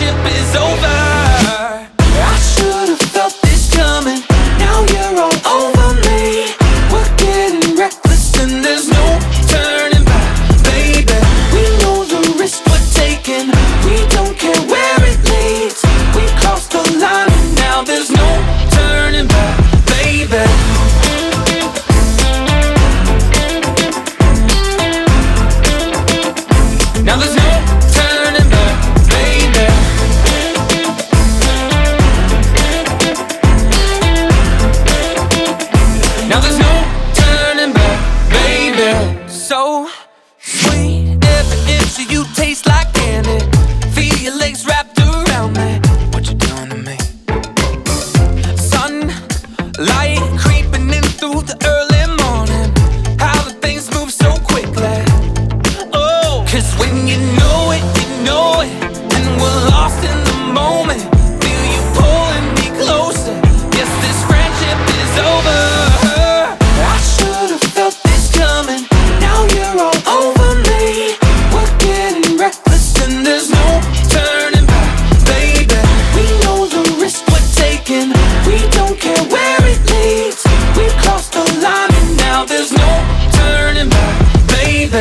friendship is over. I should have felt this coming. Now you're all over me. We're getting reckless and there's no turning back, baby. We know the risk we're taking. We don't care where it leads. We crossed the line and now there's no turning back, baby. Now there's no turning back, baby. Now there's no turning back, baby. So sweet, every inch of you tastes like candy. Feel your legs wrapped around me. What you doing to me? Sunlight creeping in through the early morning. How the things move so quickly. Oh, 'cause when you know it, and we're lost in the moment. Feel you pulling me closer. Yes, this friendship is over. I should have felt this coming. Now you're all over me. We're getting reckless and there's no turning back, baby. We know the risk we're taking. We don't care where it leads. We've crossed the line and now there's no turning back, baby.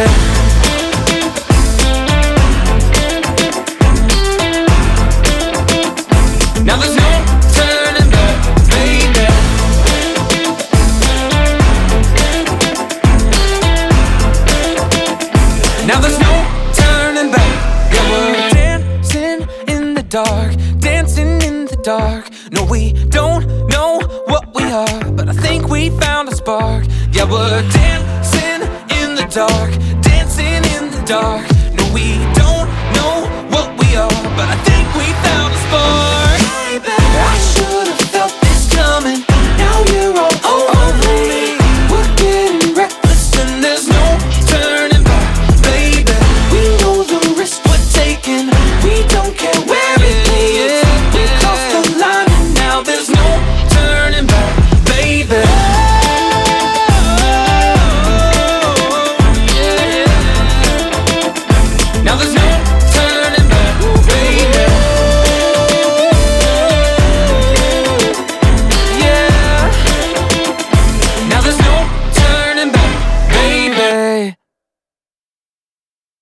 Now there's no turning back, baby. Now there's no turning back. Yeah, we're dancing in the dark, dancing in the dark. No, we don't know what we are, but I think we found a spark. Yeah, we're dancing in the dark, dancing in the dark. No, we don't know what we are, but I think